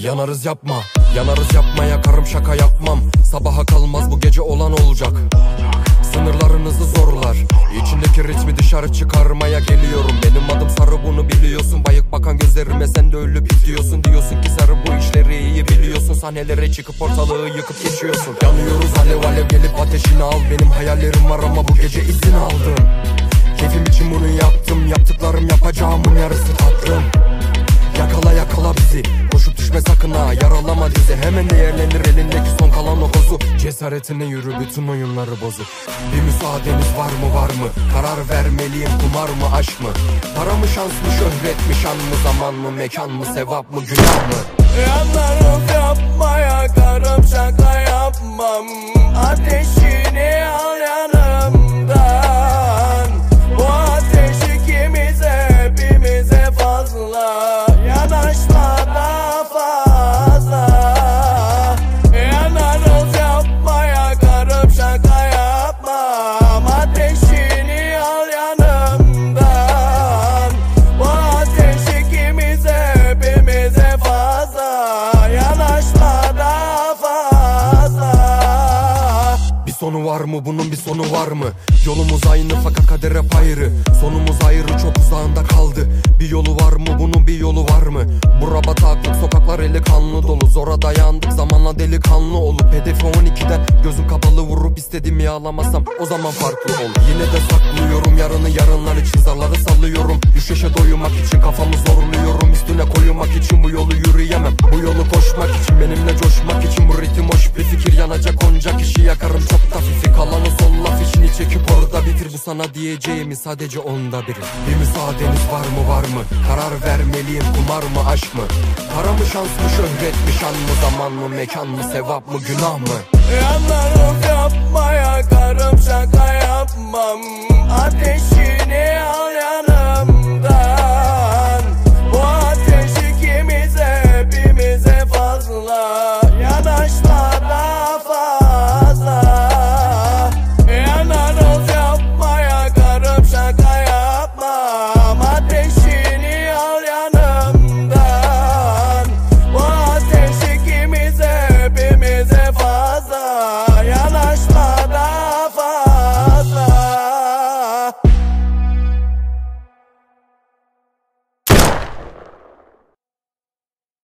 Yanarız yapma, yanarız yapma, yakarım şaka yapmam. Sabaha kalmaz bu gece olan olacak. Sınırlarınızı zorlar, İçindeki ritmi dışarı çıkarmaya geliyorum. Benim adım Sarı, bunu biliyorsun. Bayık bakan gözlerime sen de ölüp gidiyorsun. Diyorsun ki Sarı bu işleri iyi biliyorsun. Sahnelere çıkıp ortalığı yıkıp geçiyorsun. Yanıyoruz alev alev, gelip ateşini al. Benim hayallerim var ama bu gece izin aldım. Keyfim için bunu yaptım, yaptıklarım yapacağımın yarısı tatlım. Yakala yakala bizi, koşup düşme sakın ha, yaralama dizi. Hemen değerlendir elindeki son kalan o kozu. Cesaretine yürü, bütün oyunları bozuk. Bir müsaadeniz var mı, var mı? Karar vermeliyim, kumar mı aşk mı? Para mı şans mı, şöhret mi şan mı? Zaman mı mekan mı, sevap mı günah mı? Yanlarım yapma, yakarım şaka yapmam. Ateşini al yanımdan. Bu ateş ikimize, hepimize fazla. Yanaşma daha fazla. Yanarız yapma, yakarım şaka yapmam. Ateşini al yanımdan. Bu ateş ikimize, hepimize fazla. Yanaşma daha fazla. Bir sonu var mı bunun, bir sonu var mı? Yolumuz aynı fakat kader hep ayrı. Sonumuz ayrı, çok uzağında kaldı. Bir yolu var mı bunun, bir yolu var mı? Bura bataklık, sokaklar eli kanlı dolu. Zora dayandık, zamanla delikanlı olup hedefi 12'den gözüm kapalı vurup istediğimi alamazsam o zaman farklı olur. Yine de saklıyorum yarını, yarınlar için zarları sallıyorum. Düşüşe doyumak için kafamı zorluyorum. Üstüne koymak için bu yolu yürüyemem. Bu yolu koşmak için, benimle coşmak için. Bu ritim hoş bir fikir, yanacak onca kişi. Yakarım çok da fifi, kalanı son laf, işini çekip orada bitir. Bu sana diyeceğimi sadece onda biri. Bir müsaadeniz var mı, var mı? Karar vermeliyim, kumar mı aşk mı? Para mı şans mı, şöhret mi şan mı? Zaman mı mekan mı, sevap mı günah mı? Yanlarım yapma, yakarım şaka yapmam. Ateşini al yanımdan.